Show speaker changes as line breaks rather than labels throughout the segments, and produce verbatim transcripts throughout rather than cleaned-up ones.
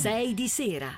sei di sera.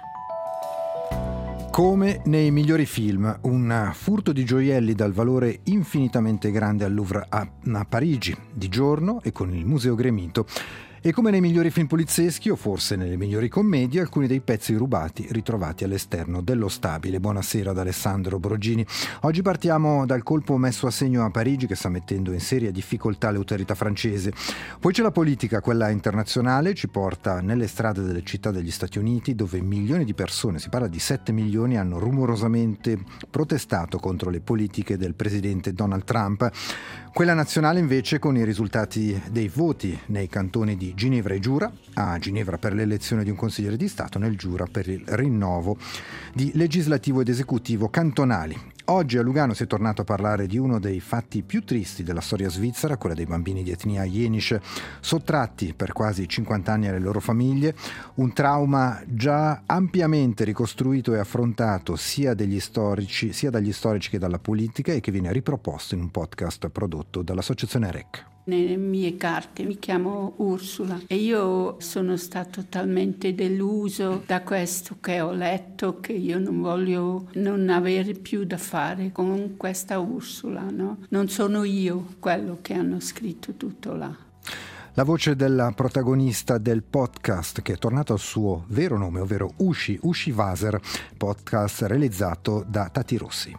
Come nei migliori film, un furto di gioielli dal valore infinitamente grande al Louvre a, a Parigi, di giorno e con il Museo gremito. E come nei migliori film polizieschi, o forse nelle migliori commedie, alcuni dei pezzi rubati ritrovati all'esterno dello stabile. Buonasera ad Alessandro Brogini. Oggi partiamo dal colpo messo a segno a Parigi, che sta mettendo in seria difficoltà le autorità francesi. Poi c'è la politica, quella internazionale, ci porta nelle strade delle città degli Stati Uniti, dove milioni di persone, si parla di sette milioni, hanno rumorosamente protestato contro le politiche del presidente Donald Trump. Quella nazionale invece con i risultati dei voti nei cantoni di Ginevra e Giura, a Ginevra per l'elezione di un consigliere di Stato, nel Giura per il rinnovo di legislativo ed esecutivo cantonali. Oggi a Lugano si è tornato a parlare di uno dei fatti più tristi della storia svizzera, quella dei bambini di etnia Jenisch sottratti per quasi cinquanta anni alle loro famiglie, un trauma già ampiamente ricostruito e affrontato sia degli storici, sia dagli storici che dalla politica, e che viene riproposto in un podcast prodotto dall'associazione R E C.
Nelle mie carte mi chiamo Ursula e io sono stato talmente deluso da questo che ho letto che io non voglio non avere più da fare con questa Ursula, no? Non sono io quello che hanno scritto tutto là.
La voce della protagonista del podcast, che è tornato al suo vero nome, ovvero Uschi, Uschi Vaser, podcast realizzato da Tati Rossi.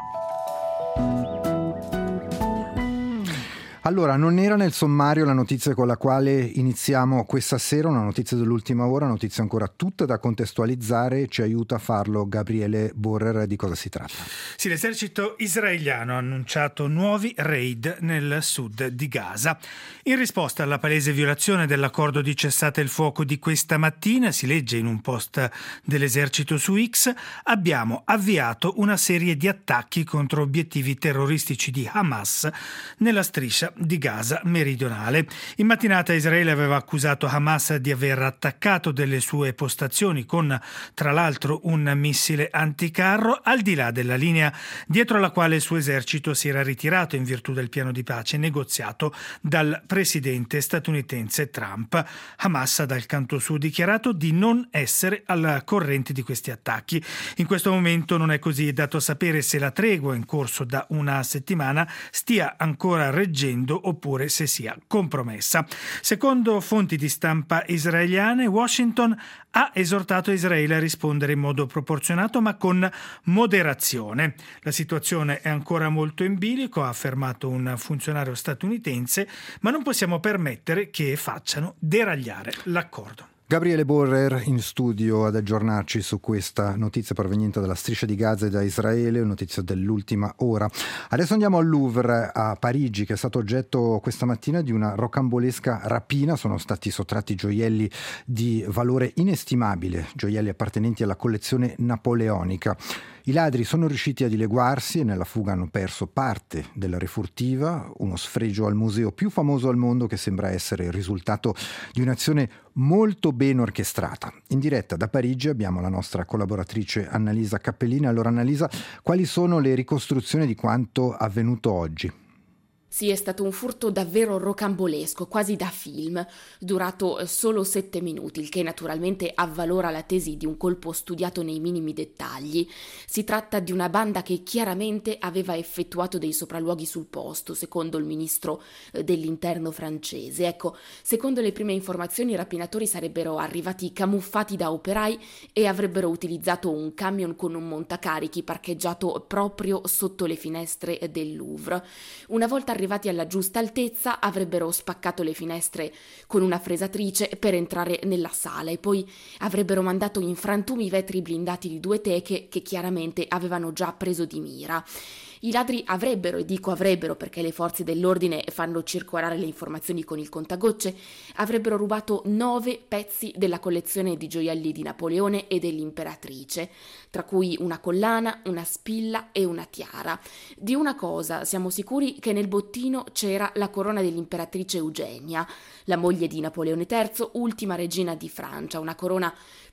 Allora, non era nel sommario la notizia con la quale iniziamo questa sera, una notizia dell'ultima ora, notizia ancora tutta da contestualizzare, ci aiuta a farlo Gabriele Borrer. Di cosa si tratta?
Sì, l'esercito israeliano ha annunciato nuovi raid nel sud di Gaza. In risposta alla palese violazione dell'accordo di cessate il fuoco di questa mattina, si legge in un post dell'esercito su X, abbiamo avviato una serie di attacchi contro obiettivi terroristici di Hamas nella striscia di Gaza meridionale. In mattinata Israele aveva accusato Hamas di aver attaccato delle sue postazioni con, tra l'altro, un missile anticarro al di là della linea dietro la quale il suo esercito si era ritirato in virtù del piano di pace negoziato dal presidente statunitense Trump. Hamas ha dal canto suo dichiarato di non essere al corrente di questi attacchi. In questo momento non è così dato sapere se la tregua in corso da una settimana stia ancora reggendo oppure se sia compromessa. Secondo fonti di stampa israeliane, Washington ha esortato Israele a rispondere in modo proporzionato ma con moderazione. La situazione è ancora molto in bilico, ha affermato un funzionario statunitense, ma non possiamo permettere che facciano deragliare l'accordo.
Gabriele Borrer in studio ad aggiornarci su questa notizia proveniente dalla striscia di Gaza e da Israele, notizia dell'ultima ora. Adesso andiamo al Louvre a Parigi, che è stato oggetto questa mattina di una rocambolesca rapina. Sono stati sottratti gioielli di valore inestimabile, gioielli appartenenti alla collezione napoleonica. I ladri sono riusciti a dileguarsi e nella fuga hanno perso parte della refurtiva, uno sfregio al museo più famoso al mondo che sembra essere il risultato di un'azione molto ben orchestrata. In diretta da Parigi abbiamo la nostra collaboratrice Annalisa Cappellini. Allora Annalisa, quali sono le ricostruzioni di quanto avvenuto oggi?
Sì, è stato un furto davvero rocambolesco, quasi da film, durato solo sette minuti, il che naturalmente avvalora la tesi di un colpo studiato nei minimi dettagli. Si tratta di una banda che chiaramente aveva effettuato dei sopralluoghi sul posto, secondo il ministro dell'interno francese. Ecco, secondo le prime informazioni i rapinatori sarebbero arrivati camuffati da operai e avrebbero utilizzato un camion con un montacarichi parcheggiato proprio sotto le finestre del Louvre. Una volta arrivati arrivati alla giusta altezza avrebbero spaccato le finestre con una fresatrice per entrare nella sala e poi avrebbero mandato in frantumi i vetri blindati di due teche che chiaramente avevano già preso di mira. I ladri avrebbero, e dico avrebbero perché le forze dell'ordine fanno circolare le informazioni con il contagocce, avrebbero rubato nove pezzi della collezione di gioielli di Napoleone e dell'imperatrice, tra cui una collana, una spilla e una tiara. Di una cosa siamo sicuri, che nel bottino c'era la corona dell'imperatrice Eugenia, la moglie di Napoleone terzo, ultima regina di Francia, una corona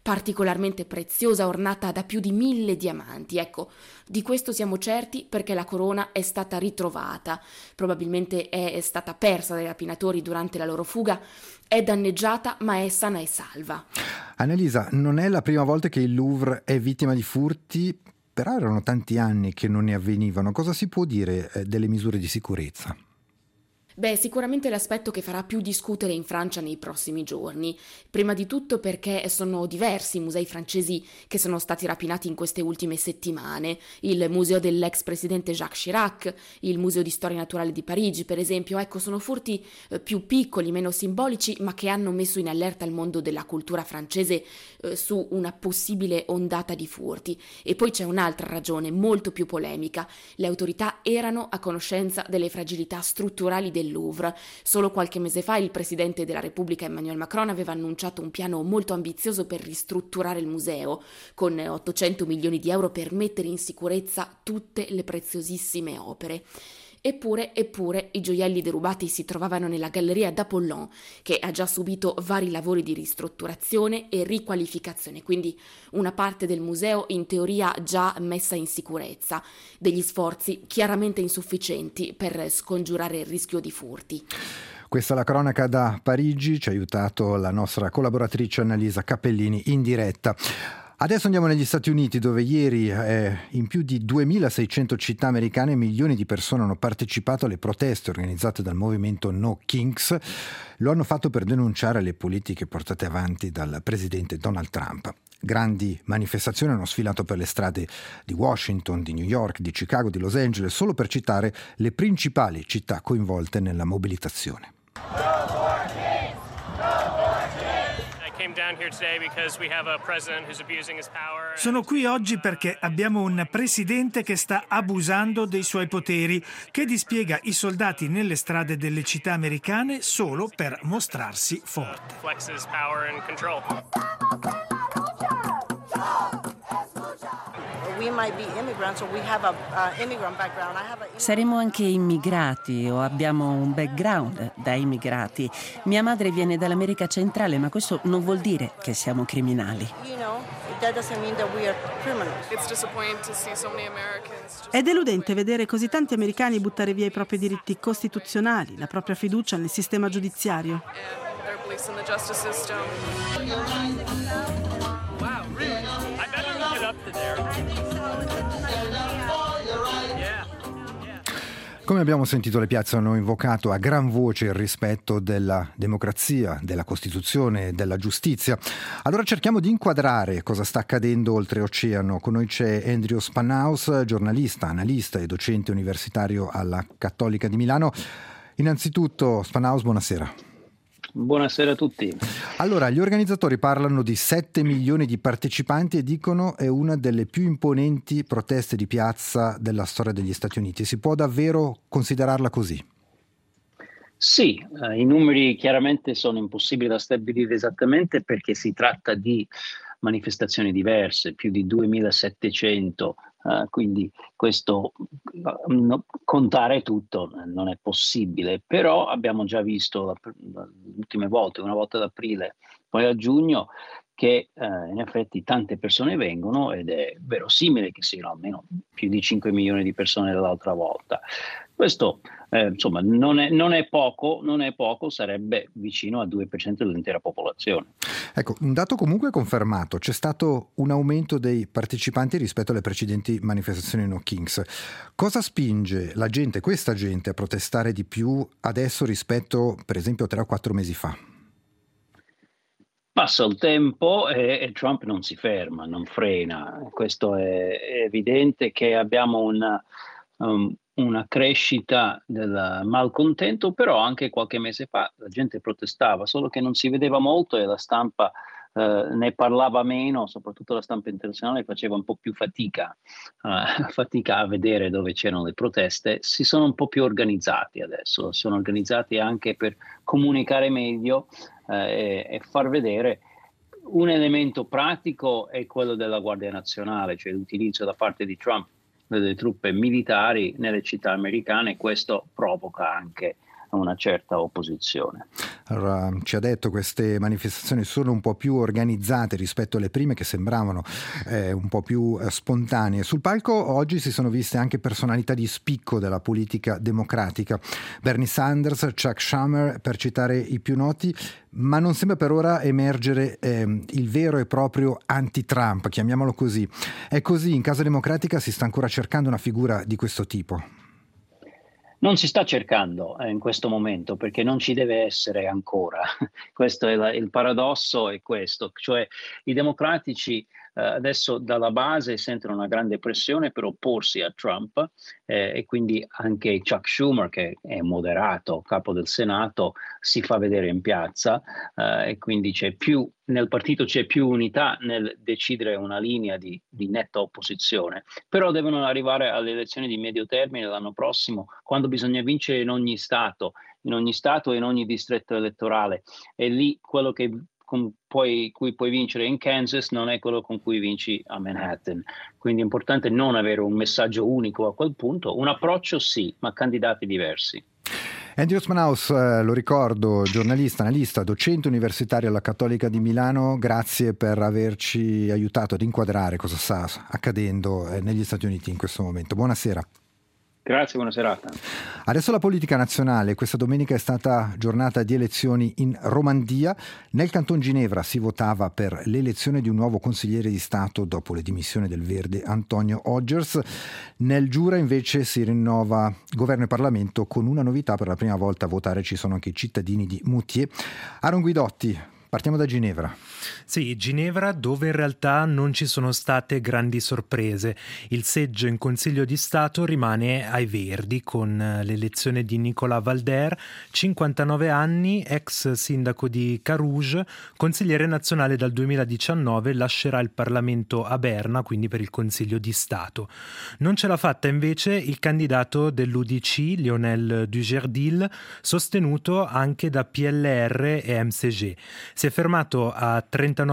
particolarmente preziosa, ornata da più di mille diamanti. Ecco, di questo siamo certi perché la corona è stata ritrovata, probabilmente è stata persa dai rapinatori durante la loro fuga, è danneggiata ma è sana e salva.
Annalisa, non è la prima volta che il Louvre è vittima di furti, però erano tanti anni che non ne avvenivano. Cosa si può dire eh, delle misure di sicurezza?
Beh, sicuramente l'aspetto che farà più discutere in Francia nei prossimi giorni. Prima di tutto perché sono diversi i musei francesi che sono stati rapinati in queste ultime settimane. Il museo dell'ex presidente Jacques Chirac, il museo di storia naturale di Parigi, per esempio. Ecco, sono furti eh, più piccoli, meno simbolici, ma che hanno messo in allerta il mondo della cultura francese eh, su una possibile ondata di furti. E poi c'è un'altra ragione, molto più polemica. Le autorità erano a conoscenza delle fragilità strutturali del Louvre. Solo qualche mese fa il presidente della Repubblica Emmanuel Macron aveva annunciato un piano molto ambizioso per ristrutturare il museo, con ottocento milioni di euro per mettere in sicurezza tutte le preziosissime opere. Eppure, eppure, i gioielli derubati si trovavano nella galleria d'Apollon, che ha già subito vari lavori di ristrutturazione e riqualificazione, quindi una parte del museo in teoria già messa in sicurezza, degli sforzi chiaramente insufficienti per scongiurare il rischio di furti.
Questa è la cronaca da Parigi, ci ha aiutato la nostra collaboratrice Annalisa Cappellini in diretta. Adesso andiamo negli Stati Uniti, dove ieri eh, in più di duemilaseicento città americane milioni di persone hanno partecipato alle proteste organizzate dal movimento No Kings. Lo hanno fatto per denunciare le politiche portate avanti dal presidente Donald Trump. Grandi manifestazioni hanno sfilato per le strade di Washington, di New York, di Chicago, di Los Angeles, solo per citare le principali città coinvolte nella mobilitazione.
Sono qui oggi perché abbiamo un presidente che sta abusando dei suoi poteri, che dispiega i soldati nelle strade delle città americane solo per mostrarsi forte.
Saremo anche immigrati o abbiamo un background da immigrati. Mia madre viene dall'America centrale, ma questo non vuol dire che siamo criminali.
È deludente vedere così tanti americani buttare via i propri diritti costituzionali, la propria fiducia nel sistema giudiziario.
Come abbiamo sentito, le piazze hanno invocato a gran voce il rispetto della democrazia, della Costituzione e della giustizia. Allora cerchiamo di inquadrare cosa sta accadendo oltreoceano. Con noi c'è Andrew Spanhaus, giornalista, analista e docente universitario alla Cattolica di Milano. Innanzitutto, Spanhaus, buonasera.
Buonasera a tutti.
Allora, gli organizzatori parlano di sette milioni di partecipanti e dicono è una delle più imponenti proteste di piazza della storia degli Stati Uniti. Si può davvero considerarla così?
Sì, eh, i numeri chiaramente sono impossibili da stabilire esattamente perché si tratta di manifestazioni diverse, più di duemilasettecento, uh, quindi questo no, contare tutto non è possibile, però abbiamo già visto la, le ultime volte, una volta ad aprile, poi a giugno, che eh, in effetti tante persone vengono ed è verosimile che siano almeno più di cinque milioni di persone dell'altra volta. Questo eh, insomma non è, non è poco, non è poco, sarebbe vicino al due per cento dell'intera popolazione.
Ecco, un dato comunque confermato, c'è stato un aumento dei partecipanti rispetto alle precedenti manifestazioni No Kings. Cosa spinge la gente, questa gente, a protestare di più adesso rispetto per esempio a tre o quattro mesi fa?
Passa il tempo e, e Trump non si ferma, non frena. Questo è, è evidente che abbiamo una, um, una crescita del malcontento, però anche qualche mese fa la gente protestava, solo che non si vedeva molto e la stampa eh, ne parlava meno, soprattutto la stampa internazionale faceva un po' più fatica, uh, fatica a vedere dove c'erano le proteste. Si sono un po' più organizzati adesso, sono organizzati anche per comunicare meglio eh, e, e far vedere. Un elemento pratico è quello della Guardia Nazionale, cioè l'utilizzo da parte di Trump delle truppe militari nelle città americane. Questo provoca anche una certa opposizione.
Allora, ci ha detto queste manifestazioni sono un po' più organizzate rispetto alle prime che sembravano eh, un po' più eh, spontanee. Sul palco oggi si sono viste anche personalità di spicco della politica democratica. Bernie Sanders, Chuck Schumer, per citare i più noti, ma non sembra per ora emergere eh, il vero e proprio anti-Trump, chiamiamolo così. È così, in Casa Democratica si sta ancora cercando una figura di questo tipo?
Non si sta cercando eh, in questo momento, perché non ci deve essere ancora. Questo è la, il paradosso è questo, cioè i democratici eh, adesso dalla base sentono una grande pressione per opporsi a Trump eh, e quindi anche Chuck Schumer, che è moderato, capo del Senato, si fa vedere in piazza eh, e quindi c'è più nel partito c'è più unità nel decidere una linea di, di netta opposizione, però devono arrivare alle elezioni di medio termine l'anno prossimo, quando bisogna vincere in ogni stato, in ogni stato e in ogni distretto elettorale, e lì quello che con poi, cui puoi vincere in Kansas non è quello con cui vinci a Manhattan, quindi è importante non avere un messaggio unico a quel punto, un approccio sì, ma candidati diversi.
Andy Osmanhaus, eh, lo ricordo, giornalista, analista, docente universitario alla Cattolica di Milano, grazie per averci aiutato ad inquadrare cosa sta accadendo eh, negli Stati Uniti in questo momento. Buonasera.
Grazie, buona serata.
Adesso la politica nazionale. Questa domenica è stata giornata di elezioni in Romandia. Nel Canton Ginevra si votava per l'elezione di un nuovo consigliere di Stato dopo le dimissioni del Verde Antonio Odgers. Nel Giura invece si rinnova governo e Parlamento con una novità: per la prima volta a votare ci sono anche i cittadini di Moutier. Aaron Guidotti, partiamo da Ginevra.
Sì, Ginevra, dove in realtà non ci sono state grandi sorprese. Il seggio in Consiglio di Stato rimane ai Verdi con l'elezione di Nicolas Valder, cinquantanove anni, ex sindaco di Carouge, consigliere nazionale dal duemiladiciannove, lascerà il Parlamento a Berna, quindi per il Consiglio di Stato. Non ce l'ha fatta invece il candidato dell'U D C, Lionel Dugerdil, sostenuto anche da P L R e M C G. Si è fermato a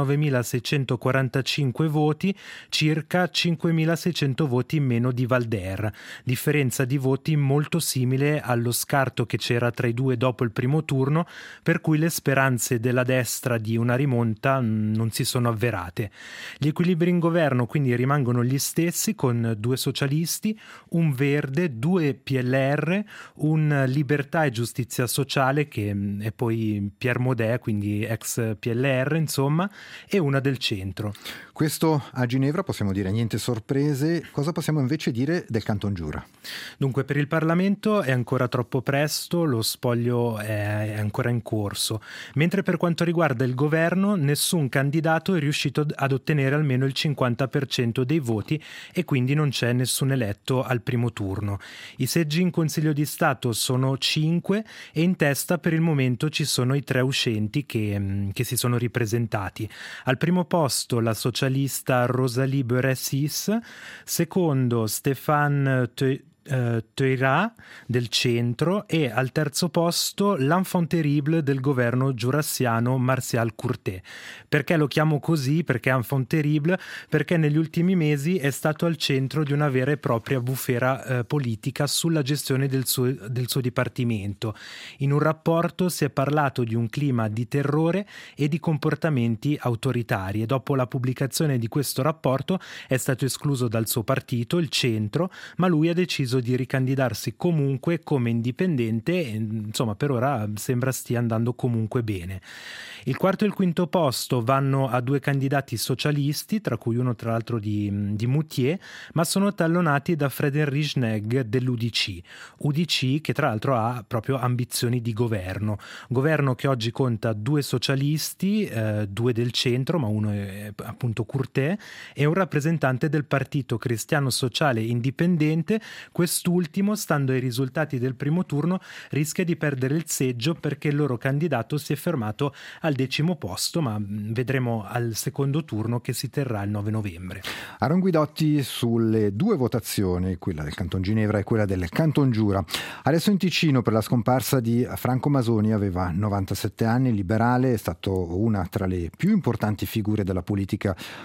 trentanovemilaseicentoquarantacinque voti, circa cinquemilaseicento voti in meno di Valder, differenza di voti molto simile allo scarto che c'era tra i due dopo il primo turno, per cui le speranze della destra di una rimonta non si sono avverate. Gli equilibri in governo quindi rimangono gli stessi, con due socialisti, un verde, due P L R, un Libertà e Giustizia Sociale che è poi Pierre Maudet, quindi ex P L R insomma, e una del centro.
Questo a Ginevra, possiamo dire niente sorprese. Cosa possiamo invece dire del Canton Giura?
Dunque, per il Parlamento è ancora troppo presto, lo spoglio è ancora in corso, mentre per quanto riguarda il governo nessun candidato è riuscito ad ottenere almeno il cinquanta per cento dei voti e quindi non c'è nessun eletto al primo turno. I seggi in Consiglio di Stato sono cinque e in testa per il momento ci sono i tre uscenti che, che si sono ripresentati. Al primo posto la socialista Rosalie Beressis, secondo Stéphane Te- Uh, Teurat del centro e al terzo posto l'enfant terrible del governo giurassiano Martial Courtet. Perché lo chiamo così? Perché enfant terrible? Perché negli ultimi mesi è stato al centro di una vera e propria bufera uh, politica sulla gestione del suo, del suo dipartimento. In un rapporto si è parlato di un clima di terrore e di comportamenti autoritari, e dopo la pubblicazione di questo rapporto è stato escluso dal suo partito, il centro, ma lui ha deciso di ricandidarsi comunque come indipendente e, insomma, per ora sembra stia andando comunque bene. Il quarto e il quinto posto vanno a due candidati socialisti, tra cui uno tra l'altro di, di Moutier, ma sono tallonati da Frédéric Schnegg dell'U D C. U D C che tra l'altro ha proprio ambizioni di governo. Governo che oggi conta due socialisti, eh, due del centro, ma uno è appunto Courtet, e un rappresentante del Partito Cristiano Sociale Indipendente. Quest'ultimo, stando ai risultati del primo turno, rischia di perdere il seggio perché il loro candidato si è fermato al decimo posto, ma vedremo al secondo turno che si terrà il nove novembre.
Aaron Guidotti sulle due votazioni, quella del Canton Ginevra e quella del Canton Giura. Adesso in Ticino, per la scomparsa di Franco Masoni, aveva novantasette anni, liberale, è stato una tra le più importanti figure della politica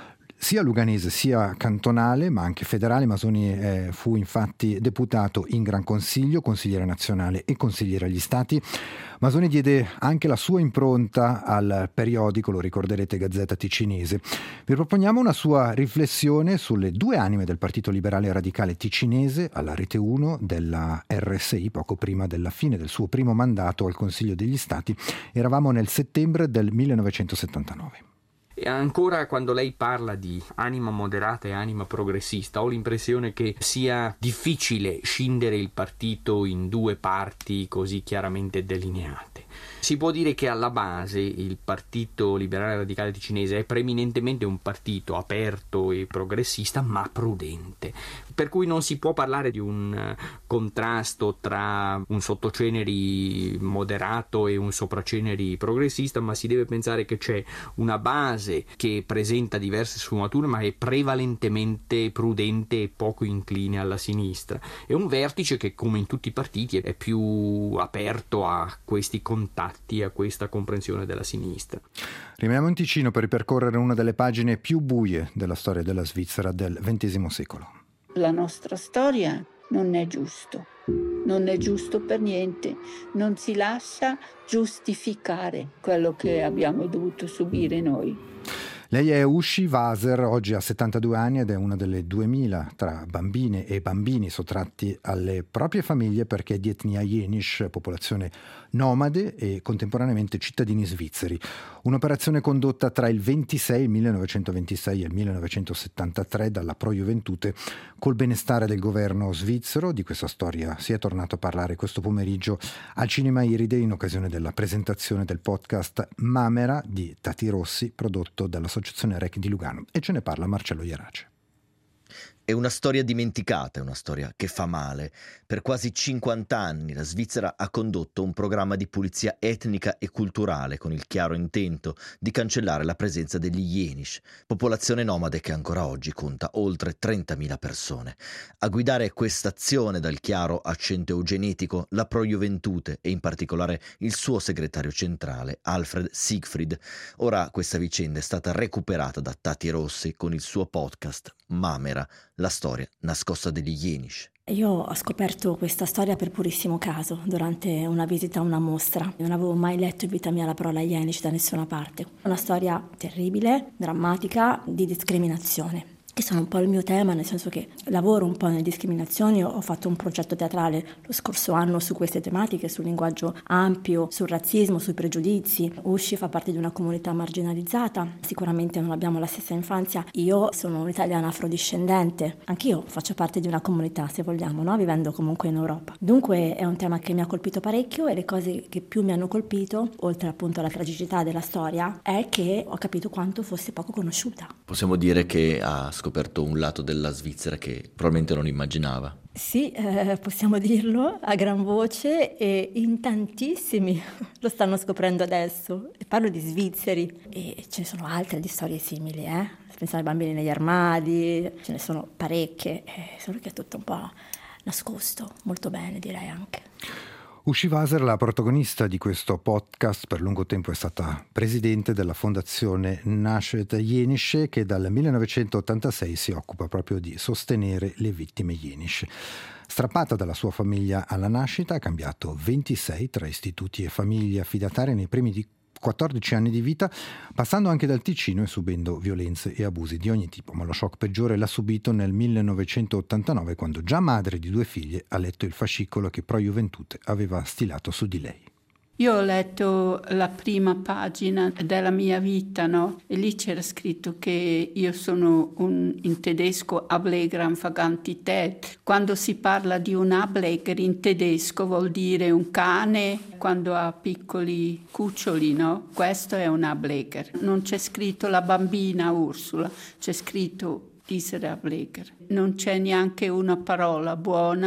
sia luganese sia cantonale, ma anche federale. Masoni eh, fu infatti deputato in Gran Consiglio, consigliere nazionale e consigliere agli Stati. Masoni diede anche la sua impronta al periodico, lo ricorderete, Gazzetta Ticinese. Vi proponiamo una sua riflessione sulle due anime del Partito Liberale Radicale Ticinese alla Rete uno della R S I poco prima della fine del suo primo mandato al Consiglio degli Stati. Eravamo nel settembre del millenovecentosettantanove.
E ancora, quando lei parla di anima moderata e anima progressista, ho l'impressione che sia difficile scindere il partito in due parti così chiaramente delineate. Si può dire che alla base il Partito Liberale Radicale Ticinese è preeminentemente un partito aperto e progressista, ma prudente, per cui non si può parlare di un contrasto tra un sottoceneri moderato e un sopraceneri progressista, ma si deve pensare che c'è una base che presenta diverse sfumature, ma è prevalentemente prudente e poco incline alla sinistra, e un vertice che, come in tutti i partiti, è più aperto a questi contatti, a questa comprensione della sinistra.
Rimaniamo in Ticino per ripercorrere una delle pagine più buie della storia della Svizzera del ventesimo secolo.
La nostra storia non è giusto, non è giusto per niente, non si lascia giustificare quello che abbiamo dovuto subire noi.
Lei è Uschi Vaser, oggi ha settantadue anni ed è una delle duemila tra bambine e bambini sottratti alle proprie famiglie perché è di etnia Jenisch, popolazione nomade e contemporaneamente cittadini svizzeri. Un'operazione condotta tra il ventisei, il millenovecentoventisei e il millenovecentosettantatré dalla Pro Juventute col benestare del governo svizzero. Di questa storia si è tornato a parlare questo pomeriggio al Cinema Iride in occasione della presentazione del podcast Mamera di Tati Rossi, prodotto dall'associazione Rec di Lugano, e ce ne parla Marcello Ierace.
È una storia dimenticata, è una storia che fa male. Per quasi cinquanta anni la Svizzera ha condotto un programma di pulizia etnica e culturale con il chiaro intento di cancellare la presenza degli Jenisch, popolazione nomade che ancora oggi conta oltre trentamila persone. A guidare questa azione dal chiaro accento eugenetico la Pro Juventute e in particolare il suo segretario centrale Alfred Siegfried. Ora questa vicenda è stata recuperata da Tati Rossi con il suo podcast Mamera, la storia nascosta degli Jenisch.
Io ho scoperto questa storia per purissimo caso durante una visita a una mostra. Non avevo mai letto in vita mia la parola Jenisch da nessuna parte. Una storia terribile, drammatica, di discriminazione, che sono un po' il mio tema, nel senso che lavoro un po' nelle discriminazioni. Ho fatto un progetto teatrale lo scorso anno su queste tematiche, sul linguaggio ampio, sul razzismo, sui pregiudizi. Uschi fa parte di una comunità marginalizzata, sicuramente non abbiamo la stessa infanzia. Io sono un'italiana afrodiscendente, anch'io faccio parte di una comunità, se vogliamo, no? Vivendo comunque in Europa. Dunque è un tema che mi ha colpito parecchio, e le cose che più mi hanno colpito, oltre appunto alla tragicità della storia, è che ho capito quanto fosse poco conosciuta.
Possiamo dire che ha scoperto un lato della Svizzera che probabilmente non immaginava.
Sì, eh, possiamo dirlo a gran voce, e in tantissimi lo stanno scoprendo adesso. E parlo di svizzeri, e ce ne sono altre di storie simili, eh? Pensare ai bambini negli armadi, ce ne sono parecchie, eh, solo che è tutto un po' nascosto, molto bene direi anche.
Uschi Vaser, la protagonista di questo podcast, per lungo tempo è stata presidente della fondazione Nashet Jenisch, che dal millenovecentottantasei si occupa proprio di sostenere le vittime Jenisch. Strappata dalla sua famiglia alla nascita, ha cambiato ventisei tra istituti e famiglie affidatarie nei primi di quattordici anni di vita, passando anche dal Ticino e subendo violenze e abusi di ogni tipo. Ma lo shock peggiore l'ha subito nel millenovecentottantanove, quando già madre di due figlie ha letto il fascicolo che Pro Juventute aveva stilato su di lei.
Io ho letto la prima pagina della mia vita, no? E lì c'era scritto che io sono un, in tedesco Ableger Vergangenheit. Quando si parla di un Ableger in tedesco vuol dire un cane quando ha piccoli cuccioli, no? Questo è un Ableger. Non c'è scritto la bambina Ursula, c'è scritto dieser Ableger. Non c'è neanche una parola buona,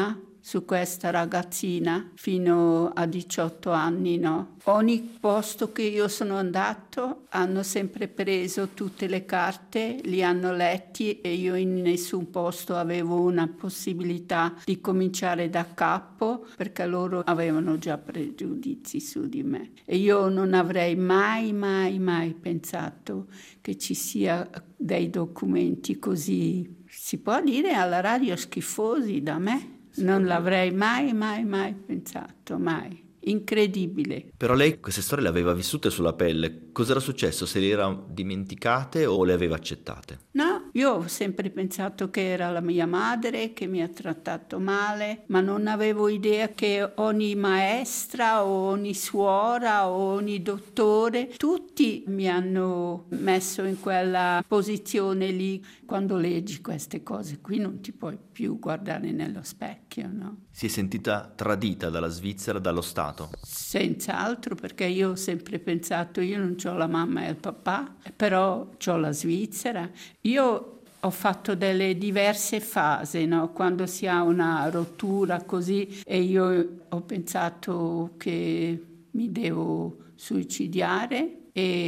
su questa ragazzina fino a diciotto anni, no? Ogni posto che io sono andato hanno sempre preso tutte le carte, li hanno letti e io in nessun posto avevo una possibilità di cominciare da capo perché loro avevano già pregiudizi su di me. E io non avrei mai, mai, mai pensato che ci sia dei documenti così, si può dire alla radio, schifosi da me. Non l'avrei mai, mai, mai pensato, mai. Incredibile.
Però lei queste storie le aveva vissute sulla pelle. Cos'era successo? Se le era dimenticate o le aveva accettate?
No, io ho sempre pensato che era la mia madre che mi ha trattato male, ma non avevo idea che ogni maestra o ogni suora o ogni dottore, tutti mi hanno messo in quella posizione lì. Quando leggi queste cose qui non ti puoi più guardare nello specchio, no?
Si è sentita tradita dalla Svizzera, dallo Stato?
Senz'altro, perché io ho sempre pensato, io non ho la mamma e il papà, però ho la Svizzera. Io ho fatto delle diverse fasi, no? Quando si ha una rottura così e io ho pensato che mi devo suicidare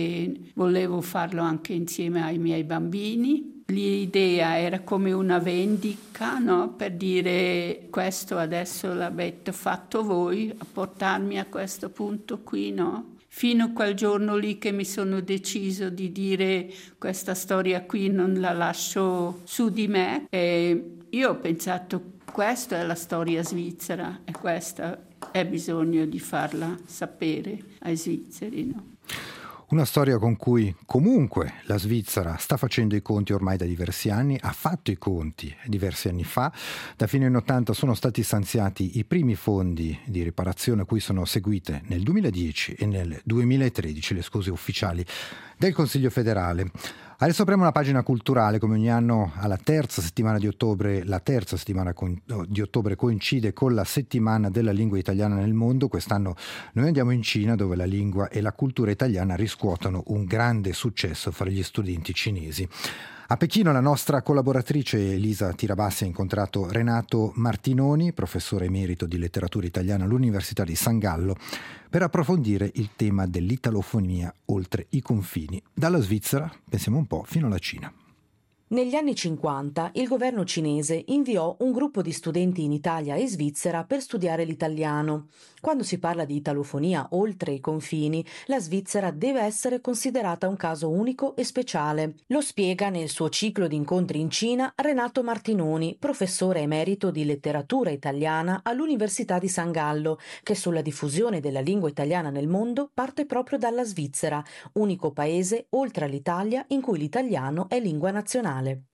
e volevo farlo anche insieme ai miei bambini. L'idea era come una vendicca, no? Per dire questo adesso l'avete fatto voi a portarmi a questo punto qui, no? Fino a quel giorno lì che mi sono deciso di dire questa storia qui non la lascio su di me e io ho pensato questa è la storia svizzera e questa è bisogno di farla sapere ai svizzeri, no?
Una storia con cui comunque la Svizzera sta facendo i conti ormai da diversi anni, ha fatto i conti diversi anni fa. Da fine anni ottanta sono stati stanziati i primi fondi di riparazione a cui sono seguite nel duemiladieci e nel duemilatredici le scuse ufficiali del Consiglio federale. Adesso apriamo una pagina culturale, come ogni anno alla terza settimana di ottobre, la terza settimana di ottobre coincide con la settimana della lingua italiana nel mondo. Quest'anno noi andiamo in Cina, dove la lingua e la cultura italiana riscuotono un grande successo fra gli studenti cinesi. A Pechino la nostra collaboratrice Elisa Tirabassi ha incontrato Renato Martinoni, professore emerito di letteratura italiana all'Università di San Gallo, per approfondire il tema dell'italofonia oltre i confini, dalla Svizzera, pensiamo un po', fino alla Cina.
Negli anni cinquanta il governo cinese inviò un gruppo di studenti in Italia e Svizzera per studiare l'italiano. Quando si parla di italofonia oltre i confini, la Svizzera deve essere considerata un caso unico e speciale. Lo spiega nel suo ciclo di incontri in Cina Renato Martinoni, professore emerito di letteratura italiana all'Università di San Gallo, che sulla diffusione della lingua italiana nel mondo parte proprio dalla Svizzera, unico paese oltre all'Italia in cui l'italiano è lingua nazionale.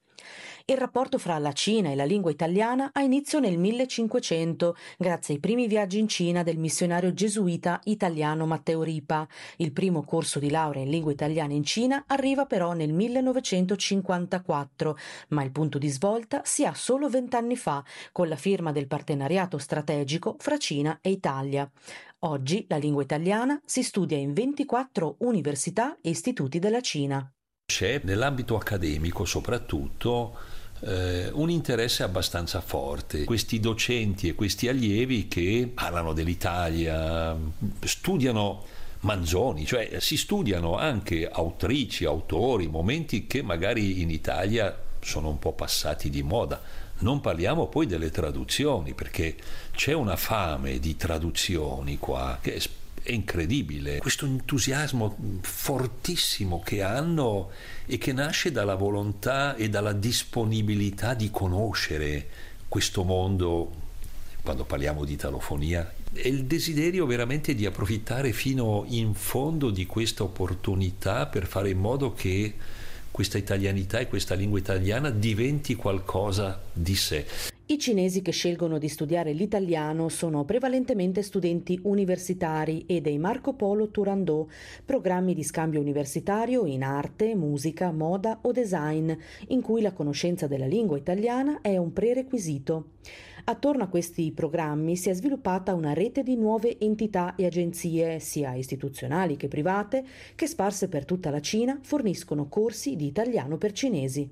Il rapporto fra la Cina e la lingua italiana ha inizio nel millecinquecento, grazie ai primi viaggi in Cina del missionario gesuita italiano Matteo Ripa. Il primo corso di laurea in lingua italiana in Cina arriva però nel millenovecentocinquantaquattro, ma il punto di svolta si ha solo vent'anni fa, con la firma del partenariato strategico fra Cina e Italia. Oggi la lingua italiana si studia in ventiquattro università e istituti della Cina.
C'è nell'ambito accademico soprattutto eh, un interesse abbastanza forte. Questi docenti e questi allievi che parlano dell'Italia, studiano Manzoni, cioè si studiano anche autrici, autori, momenti che magari in Italia sono un po' passati di moda. Non parliamo poi delle traduzioni, perché c'è una fame di traduzioni qua che è È incredibile, questo entusiasmo fortissimo che hanno e che nasce dalla volontà e dalla disponibilità di conoscere questo mondo. Quando parliamo di italofonia, è il desiderio veramente di approfittare fino in fondo di questa opportunità per fare in modo che questa italianità e questa lingua italiana diventi qualcosa di sé.
I cinesi che scelgono di studiare l'italiano sono prevalentemente studenti universitari e dei Marco Polo Turandot, programmi di scambio universitario in arte, musica, moda o design, in cui la conoscenza della lingua italiana è un prerequisito. Attorno a questi programmi si è sviluppata una rete di nuove entità e agenzie, sia istituzionali che private, che sparse per tutta la Cina forniscono corsi di italiano per cinesi.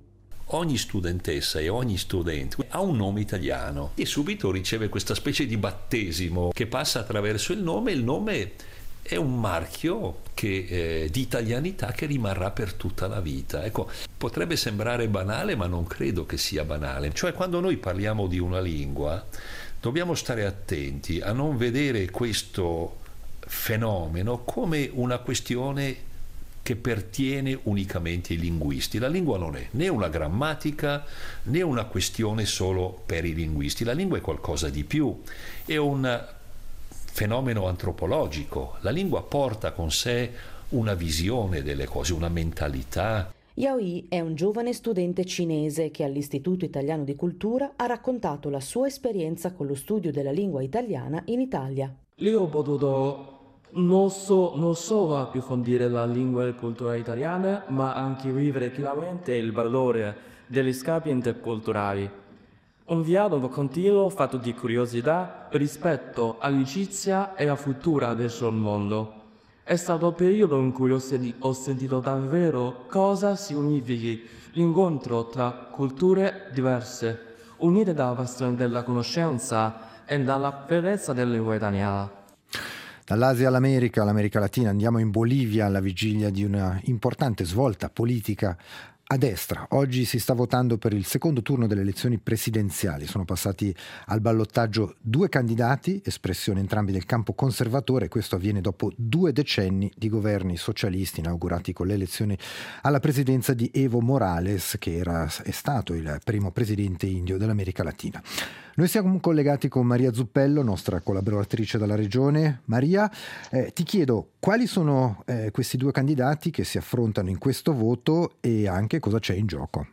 ogni studentessa e ogni studente ha un nome italiano e subito riceve questa specie di battesimo che passa attraverso il nome. Il nome è un marchio che, eh, di italianità che rimarrà per tutta la vita. Ecco, potrebbe sembrare banale, ma non credo che sia banale. Cioè, quando noi parliamo di una lingua, dobbiamo stare attenti a non vedere questo fenomeno come una questione che pertiene unicamente ai linguisti. La lingua non è né una grammatica né una questione solo per i linguisti. La lingua è qualcosa di più, è un fenomeno antropologico. La lingua porta con sé una visione delle cose, una mentalità.
Yao Yi è un giovane studente cinese che all'Istituto Italiano di Cultura ha raccontato la sua esperienza con lo studio della lingua italiana in Italia.
Lì ho potuto non, so, non solo approfondire la lingua e cultura italiana, ma anche vivere pienamente il valore degli scambi interculturali. Un dialogo continuo fatto di curiosità, rispetto, amicizia e la futura verso il mondo. È stato il periodo in cui ho, senti- ho sentito davvero cosa significhi l'incontro tra culture diverse, unite dalla passione della conoscenza e dalla bellezza della lingua italiana.
Dall'Asia all'America, all'America Latina, andiamo in Bolivia alla vigilia di una importante svolta politica a destra. Oggi si sta votando per il secondo turno delle elezioni presidenziali. Sono passati al ballottaggio due candidati, espressione entrambi del campo conservatore. Questo avviene dopo due decenni di governi socialisti inaugurati con le elezioni alla presidenza di Evo Morales, che era, è stato il primo presidente indio dell'America Latina. Noi siamo collegati con Maria Zuppello, nostra collaboratrice dalla regione. Maria, eh, ti chiedo quali sono eh, questi due candidati che si affrontano in questo voto e anche cosa c'è in gioco.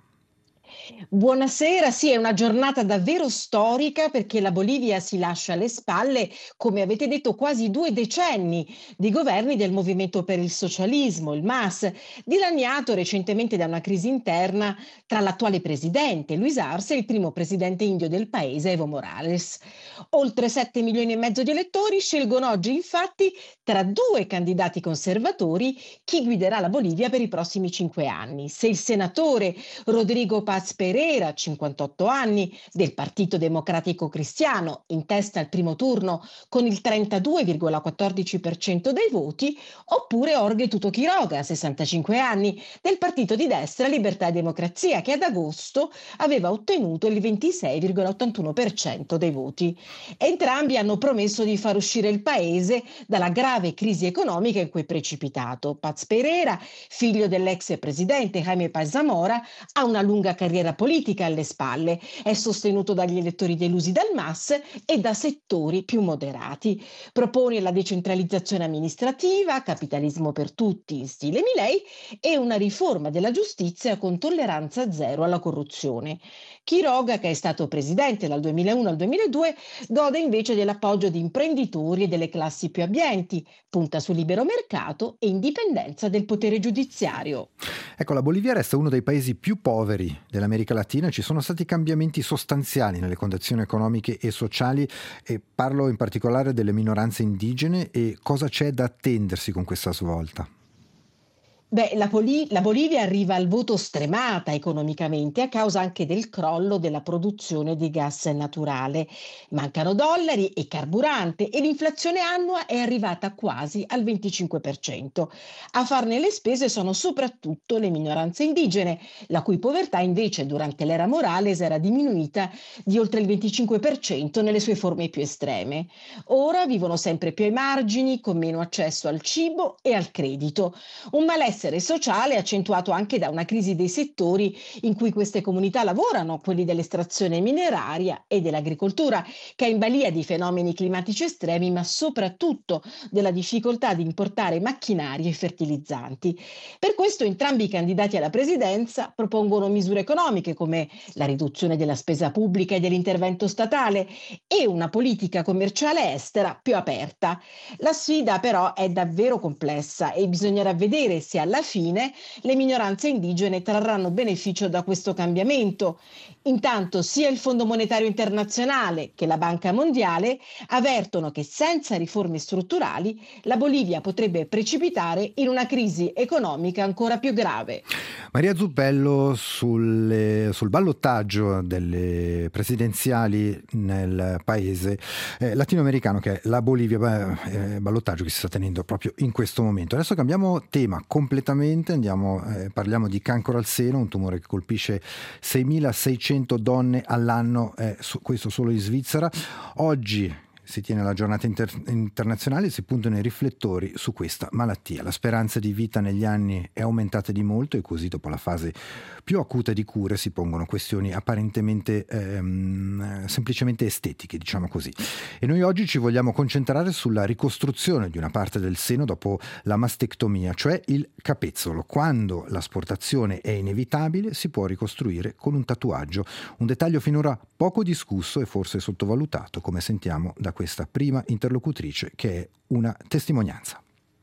Buonasera, sì, è una giornata davvero storica perché la Bolivia si lascia alle spalle, come avete detto, quasi due decenni di governi del Movimento per il Socialismo, il M A S, dilaniato recentemente da una crisi interna tra l'attuale presidente Luis Arce e il primo presidente indio del paese Evo Morales. Oltre sette milioni e mezzo di elettori scelgono oggi infatti tra due candidati conservatori chi guiderà la Bolivia per i prossimi cinque anni. Se il senatore Rodrigo Paz Pereira, cinquantotto anni, del Partito Democratico Cristiano, in testa al primo turno con il trentadue virgola quattordici per cento dei voti, oppure Jorge Tuto Quiroga, sessantacinque anni, del partito di destra Libertà e Democrazia, che ad agosto aveva ottenuto il ventisei virgola ottantuno per cento dei voti. Entrambi hanno promesso di far uscire il paese dalla grave crisi economica in cui è precipitato. Paz Pereira, figlio dell'ex presidente Jaime Paz Zamora, ha una lunga carriera politica alle spalle, è sostenuto dagli elettori delusi dal M A S e da settori più moderati. Propone la decentralizzazione amministrativa, capitalismo per tutti in stile Milei e una riforma della giustizia con tolleranza zero alla corruzione. Quiroga, che è stato presidente dal duemilauno al duemiladue, gode invece dell'appoggio di imprenditori e delle classi più abbienti, punta sul libero mercato e indipendenza del potere giudiziario.
Ecco, la Bolivia resta uno dei paesi più poveri dell'America Latina. Ci sono stati cambiamenti sostanziali nelle condizioni economiche e sociali e parlo in particolare delle minoranze indigene e cosa c'è da attendersi con questa svolta.
Beh, la, Poli- la Bolivia arriva al voto stremata economicamente a causa anche del crollo della produzione di gas naturale. Mancano dollari e carburante e l'inflazione annua è arrivata quasi al venticinque per cento. A farne le spese sono soprattutto le minoranze indigene, la cui povertà invece durante l'era Morales era diminuita di oltre il venticinque per cento nelle sue forme più estreme. Ora vivono sempre più ai margini, con meno accesso al cibo e al credito. Un malessere sociale accentuato anche da una crisi dei settori in cui queste comunità lavorano, quelli dell'estrazione mineraria e dell'agricoltura, che è in balia di fenomeni climatici estremi, ma soprattutto della difficoltà di importare macchinari e fertilizzanti. Per questo entrambi i candidati alla presidenza propongono misure economiche come la riduzione della spesa pubblica e dell'intervento statale e una politica commerciale estera più aperta. La sfida però è davvero complessa e bisognerà vedere se alla alla fine le minoranze indigene trarranno beneficio da questo cambiamento. Intanto sia il Fondo Monetario Internazionale che la Banca Mondiale avvertono che senza riforme strutturali la Bolivia potrebbe precipitare in una crisi economica ancora più grave.
Maria Zuppello, sulle, sul ballottaggio delle presidenziali nel paese eh, latinoamericano che è la Bolivia, beh, eh, ballottaggio che si sta tenendo proprio in questo momento. Adesso cambiamo tema completamente, andiamo, eh, parliamo di cancro al seno, un tumore che colpisce seimilaseicento donne all'anno, eh, su, questo solo in Svizzera. Oggi si tiene la giornata inter- internazionale e si puntano i riflettori su questa malattia. La speranza di vita negli anni è aumentata di molto e così dopo la fase più acuta di cure si pongono questioni apparentemente ehm, semplicemente estetiche, diciamo così. E noi oggi ci vogliamo concentrare sulla ricostruzione di una parte del seno dopo la mastectomia, cioè il capezzolo. Quando l'asportazione è inevitabile si può ricostruire con un tatuaggio, un dettaglio finora poco discusso e forse sottovalutato, come sentiamo da questa prima interlocutrice che è una testimonianza.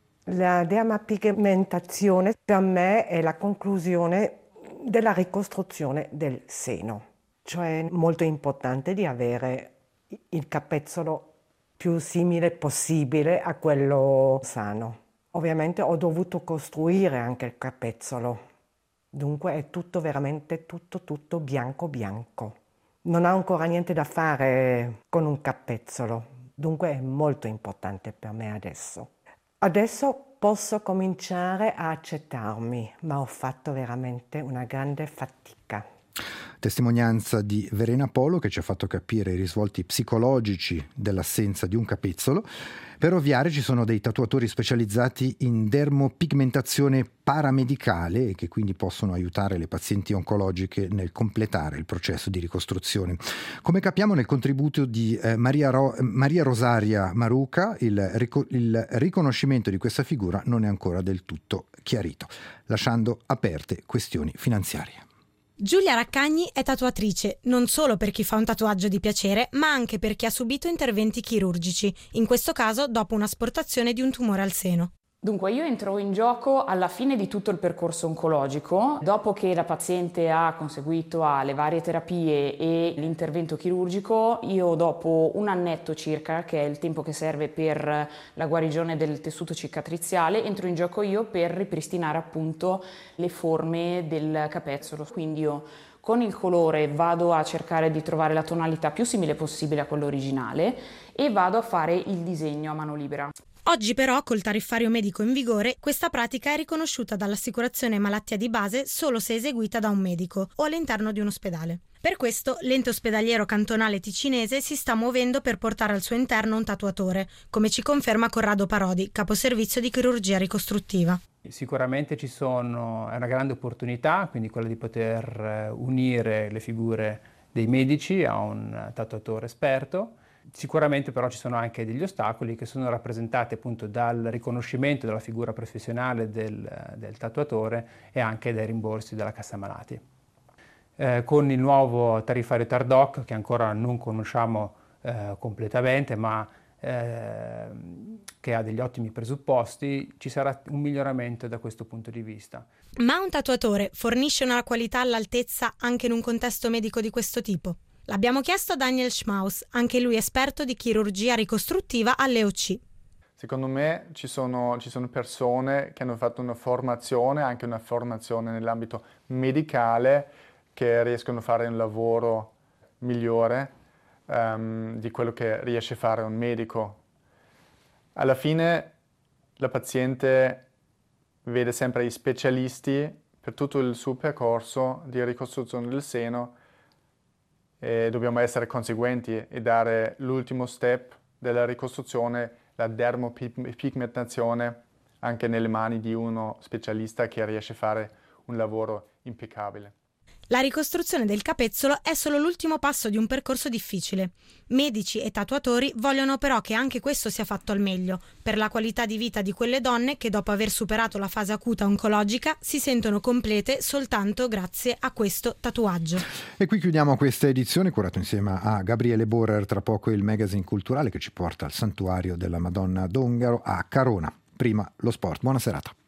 La dermapigmentazione per me è la conclusione della ricostruzione del seno, cioè è molto importante di avere il capezzolo più simile possibile a quello sano. Ovviamente ho dovuto costruire anche il capezzolo, dunque è tutto veramente tutto tutto bianco bianco. Non ho ancora niente da fare con un capezzolo, dunque è molto importante per me adesso. Adesso posso cominciare a accettarmi, ma ho fatto veramente una grande fatica.
Testimonianza di Verena Polo che ci ha fatto capire i risvolti psicologici dell'assenza di un capezzolo. Per ovviare ci sono dei tatuatori specializzati in dermopigmentazione paramedicale e che quindi possono aiutare le pazienti oncologiche nel completare il processo di ricostruzione. Come capiamo nel contributo di eh, Maria, Ro- Maria Rosaria Maruca, il, rico- il riconoscimento di questa figura non è ancora del tutto chiarito, lasciando aperte questioni finanziarie.
Giulia Raccagni è tatuatrice, non solo per chi fa un tatuaggio di piacere, ma anche per chi ha subito interventi chirurgici, in questo caso dopo un'asportazione di un tumore al seno.
Dunque io entro in gioco alla fine di tutto il percorso oncologico, dopo che la paziente ha conseguito alle varie terapie e l'intervento chirurgico, io dopo un annetto circa, che è il tempo che serve per la guarigione del tessuto cicatriziale, entro in gioco io per ripristinare appunto le forme del capezzolo. Quindi io con il colore vado a cercare di trovare la tonalità più simile possibile a quello originale e vado a fare il disegno a mano libera.
Oggi però, col tariffario medico in vigore, questa pratica è riconosciuta dall'assicurazione malattia di base solo se eseguita da un medico o all'interno di un ospedale. Per questo, l'ente ospedaliero cantonale ticinese si sta muovendo per portare al suo interno un tatuatore, come ci conferma Corrado Parodi, caposervizio di chirurgia ricostruttiva.
Sicuramente ci sono, è una grande opportunità, quindi quella di poter unire le figure dei medici a un tatuatore esperto. Sicuramente però ci sono anche degli ostacoli che sono rappresentati appunto dal riconoscimento della figura professionale del, del tatuatore e anche dai rimborsi della cassa malati. Eh, con il nuovo tariffario Tardoc, che ancora non conosciamo eh, completamente, ma eh, che ha degli ottimi presupposti, ci sarà un miglioramento da questo punto di vista.
Ma un tatuatore fornisce una qualità all'altezza anche in un contesto medico di questo tipo? L'abbiamo chiesto a Daniel Schmaus, anche lui esperto di chirurgia ricostruttiva all'E O C.
Secondo me ci sono, ci sono persone che hanno fatto una formazione, anche una formazione nell'ambito medicale, che riescono a fare un lavoro migliore um, di quello che riesce a fare un medico. Alla fine la paziente vede sempre gli specialisti per tutto il suo percorso di ricostruzione del seno e dobbiamo essere conseguenti e dare l'ultimo step della ricostruzione, la dermopigmentazione, anche nelle mani di uno specialista che riesce a fare un lavoro impeccabile.
La ricostruzione del capezzolo è solo l'ultimo passo di un percorso difficile. Medici e tatuatori vogliono però che anche questo sia fatto al meglio, per la qualità di vita di quelle donne che dopo aver superato la fase acuta oncologica si sentono complete soltanto grazie a questo tatuaggio.
E qui chiudiamo questa edizione curato insieme a Gabriele Borrer, tra poco il magazine culturale che ci porta al santuario della Madonna d'Ongaro a Carona. Prima lo sport. Buona serata.